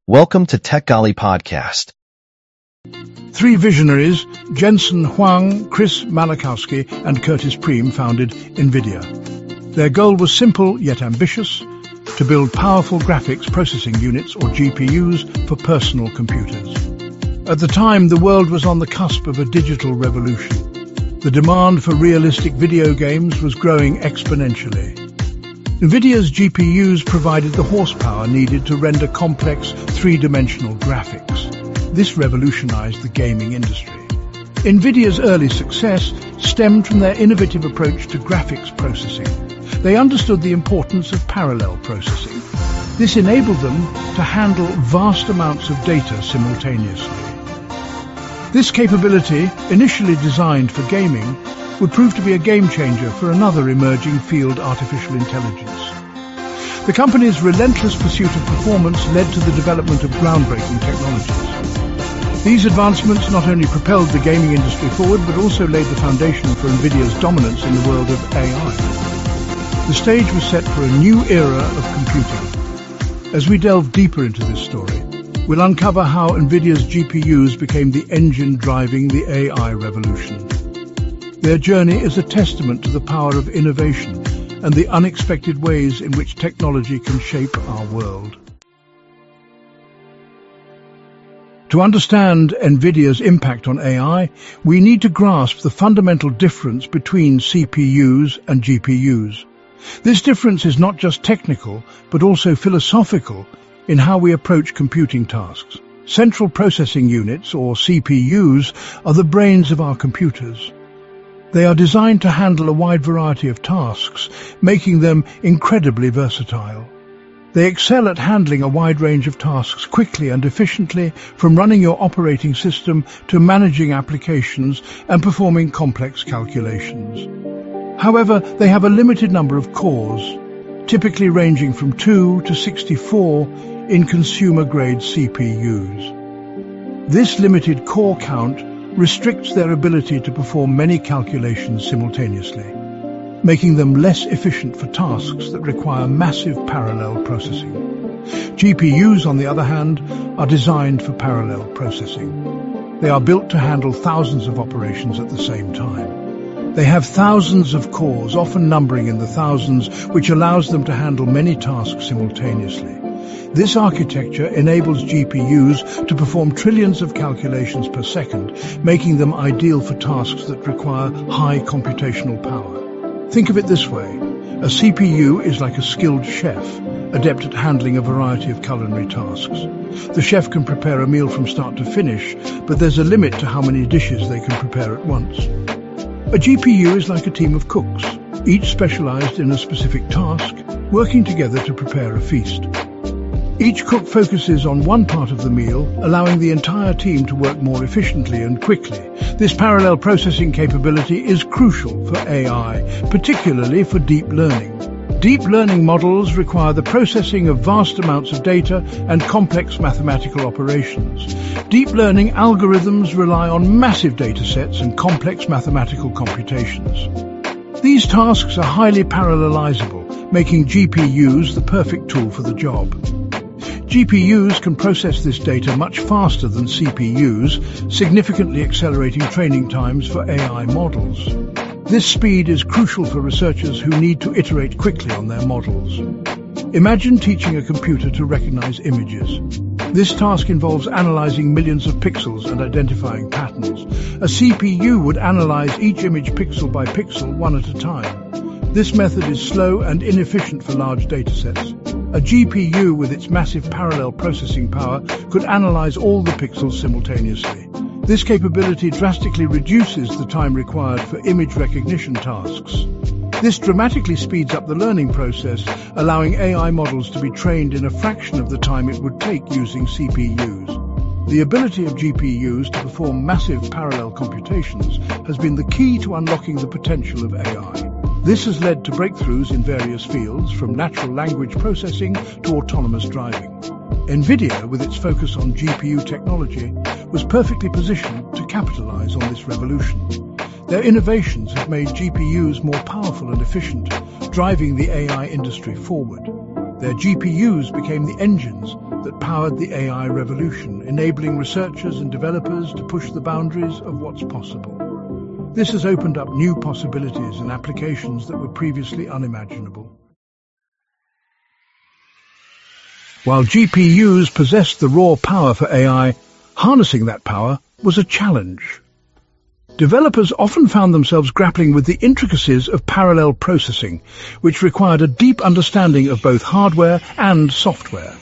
Welcome to TechGalley Podcast. Three visionaries, Jensen Huang, Chris Malachowski, and Curtis Preem, founded NVIDIA. Their goal was simple yet ambitious: to build powerful graphics processing units, or GPUs, for personal computers. At the time, the world was on the cusp of a digital revolution. The demand for realistic video games was growing exponentially. NVIDIA's GPUs provided the horsepower needed to render complex three-dimensional graphics. This revolutionized the gaming industry. NVIDIA's early success stemmed from their innovative approach to graphics processing. They understood the importance of parallel processing. This enabled them to handle vast amounts of data simultaneously. This capability, initially designed for gaming, would prove to be a game-changer for another emerging field, artificial intelligence. The company's relentless pursuit of performance led to the development of groundbreaking technologies. These advancements not only propelled the gaming industry forward, but also laid the foundation for NVIDIA's dominance in the world of AI. The stage was set for a new era of computing. As we delve deeper into this story, we'll uncover how NVIDIA's GPUs became the engine driving the AI revolution. Their journey is a testament to the power of innovation and the unexpected ways in which technology can shape our world. To understand NVIDIA's impact on AI, we need to grasp the fundamental difference between CPUs and GPUs. This difference is not just technical, but also philosophical in how we approach computing tasks. Central processing units, or CPUs, are the brains of our computers. They are designed to handle a wide variety of tasks, making them incredibly versatile. They excel at handling a wide range of tasks quickly and efficiently, from running your operating system to managing applications and performing complex calculations. However, they have a limited number of cores, typically ranging from 2 to 64 in consumer-grade CPUs. This limited core count restricts their ability to perform many calculations simultaneously, making them less efficient for tasks that require massive parallel processing. GPUs, on the other hand, are designed for parallel processing. They are built to handle thousands of operations at the same time. They have thousands of cores, often numbering in the thousands, which allows them to handle many tasks simultaneously. This architecture enables GPUs to perform trillions of calculations per second, making them ideal for tasks that require high computational power. Think of it this way: a CPU is like a skilled chef, adept at handling a variety of culinary tasks. The chef can prepare a meal from start to finish, but there's a limit to how many dishes they can prepare at once. A GPU is like a team of cooks, each specialized in a specific task, working together to prepare a feast. Each cook focuses on one part of the meal, allowing the entire team to work more efficiently and quickly. This parallel processing capability is crucial for AI, particularly for deep learning. Deep learning models require the processing of vast amounts of data and complex mathematical operations. Deep learning algorithms rely on massive data sets and complex mathematical computations. These tasks are highly parallelizable, making GPUs the perfect tool for the job. GPUs can process this data much faster than CPUs, significantly accelerating training times for AI models. This speed is crucial for researchers who need to iterate quickly on their models. Imagine teaching a computer to recognize images. This task involves analyzing millions of pixels and identifying patterns. A CPU would analyze each image pixel by pixel, one at a time. This method is slow and inefficient for large datasets. A GPU with its massive parallel processing power could analyze all the pixels simultaneously. This capability drastically reduces the time required for image recognition tasks. This dramatically speeds up the learning process, allowing AI models to be trained in a fraction of the time it would take using CPUs. The ability of GPUs to perform massive parallel computations has been the key to unlocking the potential of AI. This has led to breakthroughs in various fields, from natural language processing to autonomous driving. NVIDIA, with its focus on GPU technology, was perfectly positioned to capitalize on this revolution. Their innovations have made GPUs more powerful and efficient, driving the AI industry forward. Their GPUs became the engines that powered the AI revolution, enabling researchers and developers to push the boundaries of what's possible. This has opened up new possibilities and applications that were previously unimaginable. While GPUs possessed the raw power for AI, harnessing that power was a challenge. Developers often found themselves grappling with the intricacies of parallel processing, which required a deep understanding of both hardware and software.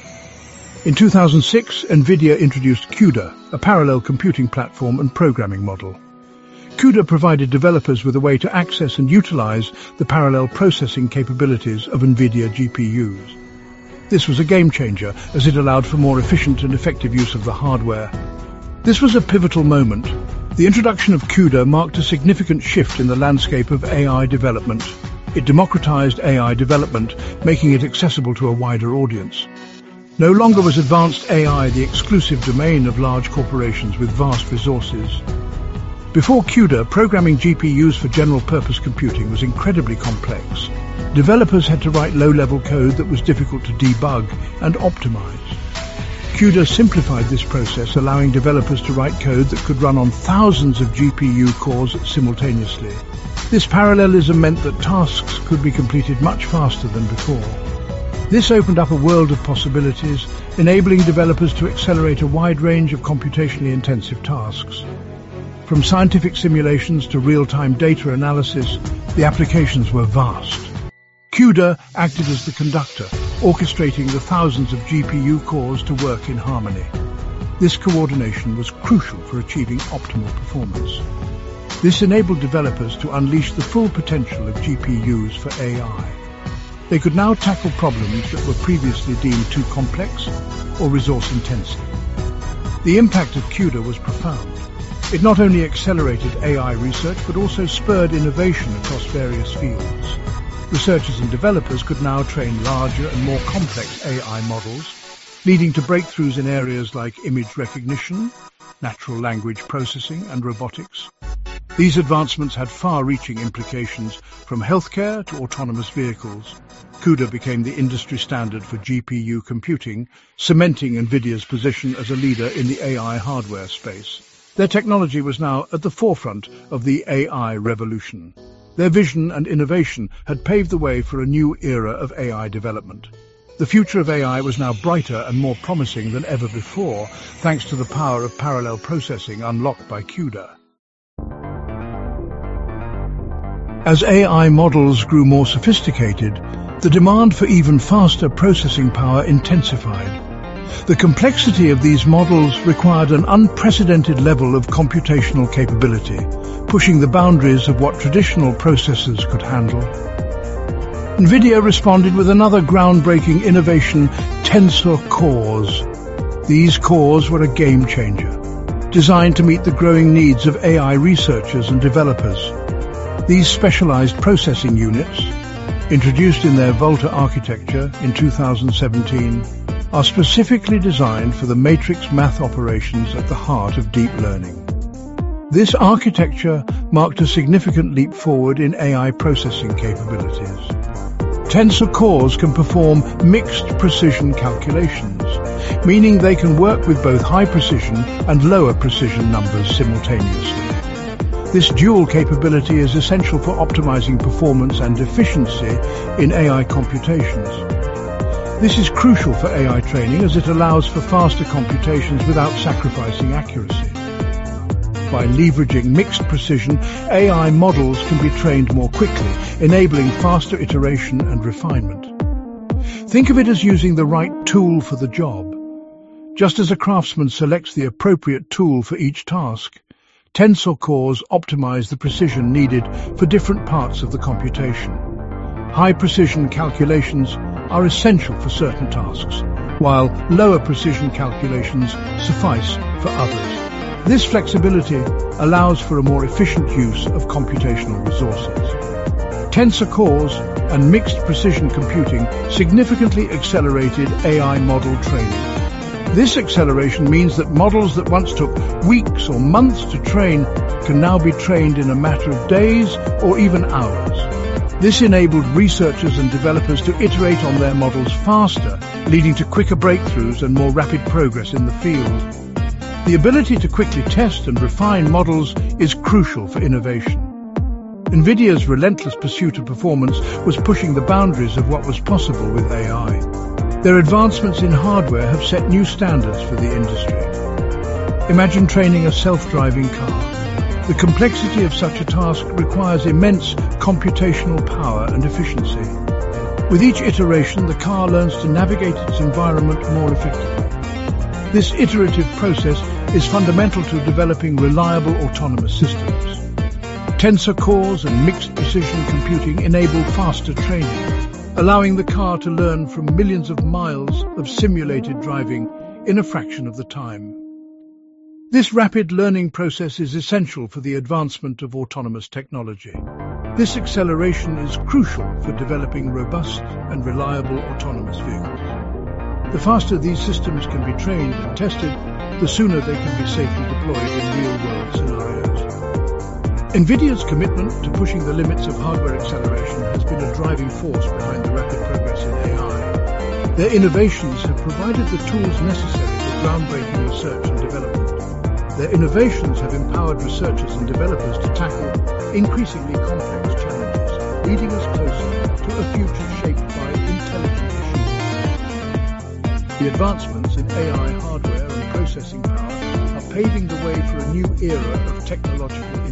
In 2006, NVIDIA introduced CUDA, a parallel computing platform and programming model. CUDA provided developers with a way to access and utilize the parallel processing capabilities of NVIDIA GPUs. This was a game changer, as it allowed for more efficient and effective use of the hardware. This was a pivotal moment. The introduction of CUDA marked a significant shift in the landscape of AI development. It democratized AI development, making it accessible to a wider audience. No longer was advanced AI the exclusive domain of large corporations with vast resources. Before CUDA, programming GPUs for general-purpose computing was incredibly complex. Developers had to write low-level code that was difficult to debug and optimize. CUDA simplified this process, allowing developers to write code that could run on thousands of GPU cores simultaneously. This parallelism meant that tasks could be completed much faster than before. This opened up a world of possibilities, enabling developers to accelerate a wide range of computationally intensive tasks. From scientific simulations to real-time data analysis, the applications were vast. CUDA acted as the conductor, orchestrating the thousands of GPU cores to work in harmony. This coordination was crucial for achieving optimal performance. This enabled developers to unleash the full potential of GPUs for AI. They could now tackle problems that were previously deemed too complex or resource-intensive. The impact of CUDA was profound. It not only accelerated AI research, but also spurred innovation across various fields. Researchers and developers could now train larger and more complex AI models, leading to breakthroughs in areas like image recognition, natural language processing, and robotics. These advancements had far-reaching implications from healthcare to autonomous vehicles. CUDA became the industry standard for GPU computing, cementing NVIDIA's position as a leader in the AI hardware space. Their technology was now at the forefront of the AI revolution. Their vision and innovation had paved the way for a new era of AI development. The future of AI was now brighter and more promising than ever before, thanks to the power of parallel processing unlocked by CUDA. As AI models grew more sophisticated, the demand for even faster processing power intensified. The complexity of these models required an unprecedented level of computational capability, pushing the boundaries of what traditional processors could handle. NVIDIA responded with another groundbreaking innovation, Tensor Cores. These cores were a game changer, designed to meet the growing needs of AI researchers and developers. These specialized processing units, introduced in their Volta architecture in 2017, are specifically designed for the matrix math operations at the heart of deep learning. This architecture marked a significant leap forward in AI processing capabilities. Tensor cores can perform mixed precision calculations, meaning they can work with both high precision and lower precision numbers simultaneously. This dual capability is essential for optimizing performance and efficiency in AI computations. This is crucial for AI training as it allows for faster computations without sacrificing accuracy. By leveraging mixed precision, AI models can be trained more quickly, enabling faster iteration and refinement. Think of it as using the right tool for the job. Just as a craftsman selects the appropriate tool for each task, Tensor cores optimize the precision needed for different parts of the computation. High-precision calculations are essential for certain tasks, while lower precision calculations suffice for others. This flexibility allows for a more efficient use of computational resources. Tensor cores and mixed precision computing significantly accelerated AI model training. This acceleration means that models that once took weeks or months to train can now be trained in a matter of days or even hours. This enabled researchers and developers to iterate on their models faster, leading to quicker breakthroughs and more rapid progress in the field. The ability to quickly test and refine models is crucial for innovation. NVIDIA's relentless pursuit of performance was pushing the boundaries of what was possible with AI. Their advancements in hardware have set new standards for the industry. Imagine training a self-driving car. The complexity of such a task requires immense computational power and efficiency. With each iteration, the car learns to navigate its environment more effectively. This iterative process is fundamental to developing reliable autonomous systems. Tensor cores and mixed precision computing enable faster training, allowing the car to learn from millions of miles of simulated driving in a fraction of the time. This rapid learning process is essential for the advancement of autonomous technology. This acceleration is crucial for developing robust and reliable autonomous vehicles. The faster these systems can be trained and tested, the sooner they can be safely deployed in real-world scenarios. NVIDIA's commitment to pushing the limits of hardware acceleration has been a driving force behind the rapid progress in AI. Their innovations have provided the tools necessary for groundbreaking research and development. Their innovations have empowered researchers and developers to tackle increasingly complex challenges, leading us closer to a future shaped by intelligent machines. The advancements in AI hardware and processing power are paving the way for a new era of technological